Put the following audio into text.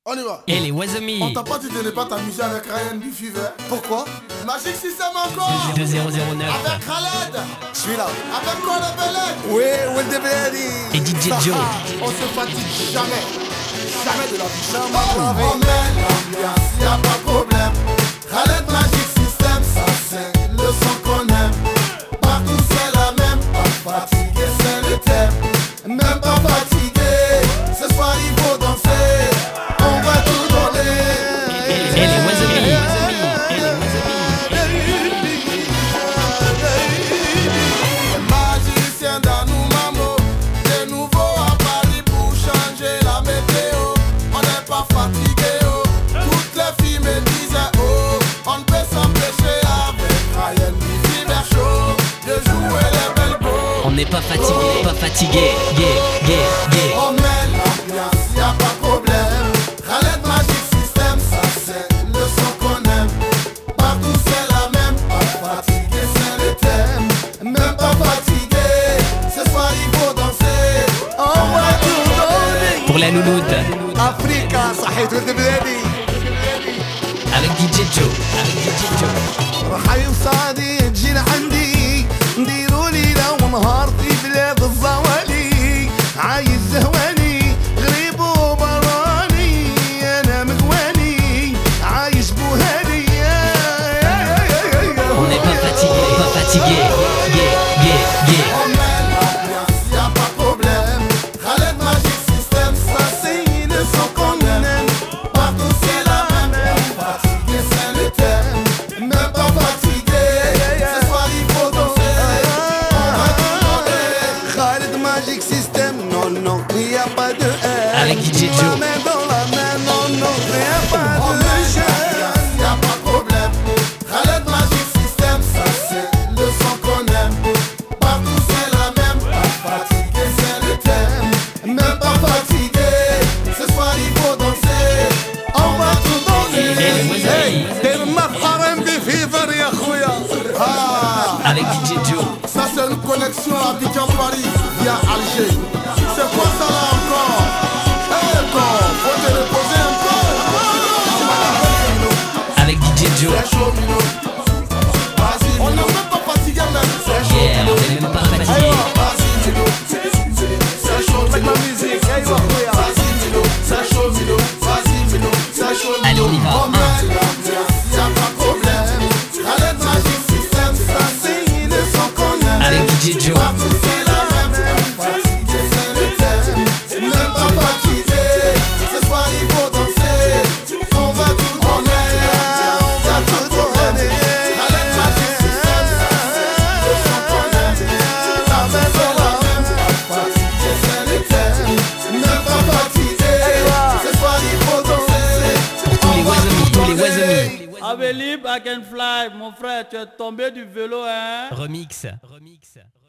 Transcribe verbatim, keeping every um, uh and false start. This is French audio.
On y va. Et les Wazami. On t'a pas dit de ne pas t'amuser avec Ryan du Fever. Pourquoi? Magic System encore. deux zéro zéro neuf. Avec Khaled. Je suis là. Avec Cole Belek. Oui, Welde Beladi. Et D J Joe. On se fatigue jamais. Jamais de la vie. Jamais. On met l'ambiance, y'a pas de problème. Khaled Magic System, ça c'est le son qu'on aime. Partout c'est la même. Pas fatigué, c'est le thème. Même pas fatigué. Ce soir il faut danser. On va tout donner. Et les Wazami. Et les Wazami. Magicien dans nous mambo. De nouveau à Paris pour changer la météo. On n'est pas fatigué oh. Toutes les filles me disaient oh. On ne peut s'empêcher avec Ryan du Fever Show de jouer les belles go. On n'est pas fatigué, pas fatigué. Yeah, yeah, yeah. On met l'ambiance, y'a pas de problème. Khaled Magic System, ça c'est le son qu'on aime. Partout c'est la même. Pas fatigué, c'est le thème. Même pas fatigué. Ce soir il faut danser. On va tout donner. Pour la louloute. Africa, صحيت ولد بلادي. Avec D J Joe. Avec D J Joe. رحاي وصادي تجينا عندي. نديروا ليلة ونهار في بلاد الزوالي. عايز زهواني غريب وبراني. أنا مغواني عايش بوهاني. On n'est pas fatigué, pas fatigué. Yeah, yeah, yeah. On met l'ambiance, y'a pas de problème. Khaled Magic System, ça c'est le son qu'on aime. Partout c'est la même. Pas fatigué, c'est le thème. Même pas fatigué. Ce soir il faut danser. On va tout donner. Khaled Magic System, non, non, y a pas de haine. Avec D J Joe. La main dans la main, non, non, y a pas On de met gêne. l'ambiance, y'a pas de problème. Khaled Magic System, ça c'est le son qu'on aime. Partout c'est la même. Pas fatigué, c'est le thème. Même pas fatigué. Ce soir il faut danser. On va tout donner. Et les Wazami. ديرنا في ار ام بي فيفر يا خويا. Ah, Avec D J Joe. ça c'est une connexion à Abidjan Paris via Alger. C'est quoi ça là encore? Eh encore, faut te reposer un peu. Avec D J Joe. C'est chaud, Mino. Vas-y, on n'est même pas fatigué même. C'est chaud, Yeah, Mino. on n'est même pas fatigué. Vas-y, Mino. C'est chaud, Avec Mino. la musique, ايوه خويا. Vas-y, Mino. C'est chaud, Mino. Vas-y, Mino. C'est chaud, Mino. Allez, on y va. On met l'ambiance, y'a pas de problème. Khaled Magic System, ça c'est le son qu'on aime. Avec D J Joe. Partout c'est la même. Fatigué, c'est le thème. Même pas fatigué. Ce soir il faut danser. On va tout donner. Y'a tout donner. Khaled Magic System, ça c'est le son qu'on aime. Partout c'est la même. Fatigué, c'est le thème. Même pas fatigué. Ce soir il faut danser. Pour tous les Wazami, pour tous les Wazami. Abelib, I can fly, mon frère, tu es tombé du vélo, hein? Remix. Remix.